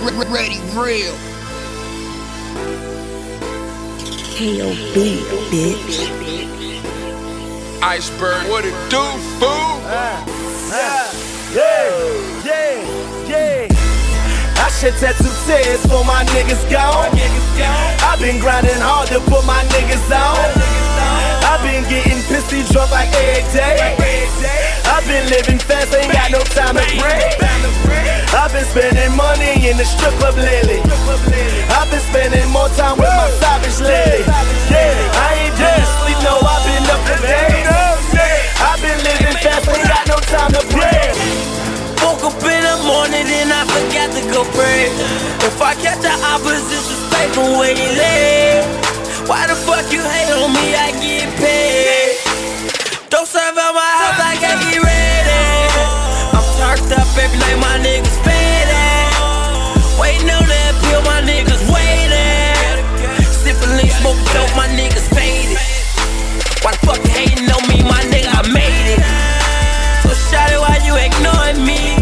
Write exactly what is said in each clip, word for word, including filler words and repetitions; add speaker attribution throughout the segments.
Speaker 1: Ready real.
Speaker 2: K O B, bitch.
Speaker 3: Iceberg, what it do, fool?
Speaker 4: Uh, uh, yeah, yeah, yeah. I shed tattoo tears for my niggas gone. I've been grinding hard to put my niggas on. I've been getting pissy drunk like every day. I've been living fast, ain't got no time to pray. I've been spending money in the strip club lately. I've been spending more time with my savage lady. Yeah, I ain't just sleep, no, I've been up for days. I've been living fast, ain't got no time to pray.
Speaker 5: Woke up in the morning and I forgot to go pray. If I catch the opposition, stay from where you live. Why the fuck you hate on me? I get paid. Don't serve at my house, I gotta get ready. I'm turned up every night, my niggas faded. Waiting on that pill, my niggas waiting. Sippin' lean, smoking dope, my niggas faded. Why the fuck you hating on me, my nigga? I made it. So shout it while you ignoring me.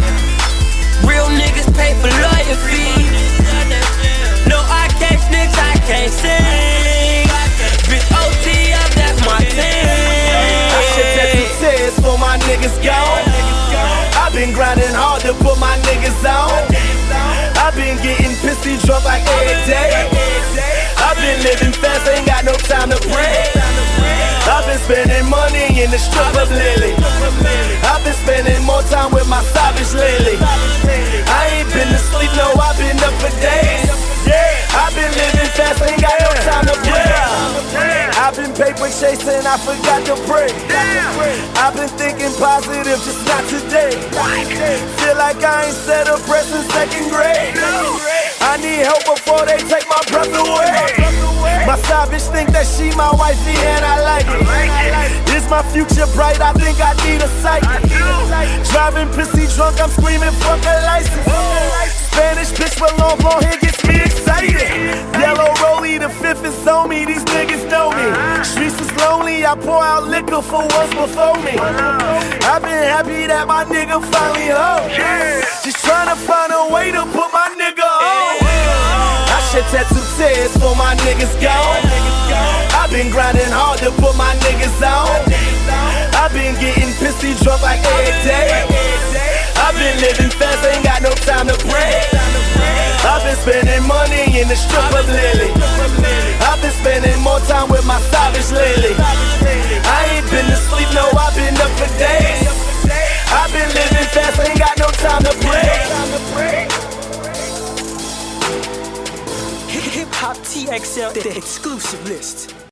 Speaker 5: Real niggas pay for lawyer fees. No, I can't snitch, I can't sing. Bitch, O T up, that's my thing.
Speaker 4: I shed tattoo tears for my niggas gone. I've been grinding hard to put my niggas on. I've been getting pissy drunk like every day. I've been living fast, ain't got no time to pray. I've been spending money in the strip club lately. I've been spending more time with my savage lately. I ain't been to sleep, no, I've been up for days. I've been living fast, ain't got no time to pray. I've been paper chasing, I forgot to pray. I've been thinking positive, just not today. Feel like I ain't said a prayer since second grade. I need help before they take my breath away. My savage think that she my wifey and I like it. Is my future bright? I think I need a psychic. Driving pissy drunk, I'm screaming fuck a license. Spanish bitch with long blonde hair gets me excited. Yellow rollie, the fifth is on me, these niggas know me. Streets is lonely, I pour out liquor for once before me. I've been happy that my nigga finally home. Just trying to find a way to put my nigga on. I shed tattoo tears for my niggas gone. I've been grinding hard to put my niggas on. I've been getting pissy drunk like every day. I've been living fast, ain't got no time to pray. I've been spending money in the strip club lately. I've been spending more time with my savage lately. I ain't been to sleep, no, I've been up for days. I've been living fast, ain't got no time to pray.
Speaker 2: Hip Hop T X L, the exclusive list.